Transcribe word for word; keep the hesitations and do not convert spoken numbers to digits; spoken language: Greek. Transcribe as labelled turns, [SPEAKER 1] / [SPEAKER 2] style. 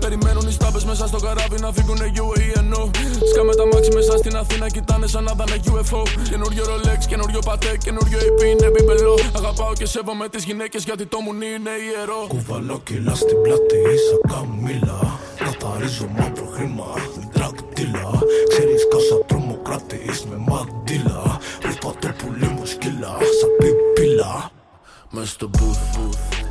[SPEAKER 1] περιμένουν οι στάπες μέσα στο καράβι να φύγουνε γιου έι εν ο. Σκάμε τα μάξι μέσα στην Αθήνα, κοιτάνε σαν να δανε γιου εφ ο. Καινούριο Rolex, καινούριο Patek, καινούριο έι πι είναι μπιμπελό. Αγαπάω και σέβομαι τις γυναίκες γιατί το μουνί είναι ιερό.
[SPEAKER 2] Κουβαλάω κιλά στην πλάτη, σαν καμίλα. Καθαρίζω μαύρο χρήμα, με τρακτήλα. Ξέρεις κάσα τρομοκράτης με μαντήλα. Ρίπα το πουλί μου σκύλα, σαν πιπίλα.
[SPEAKER 1] Μες στο booth, booth.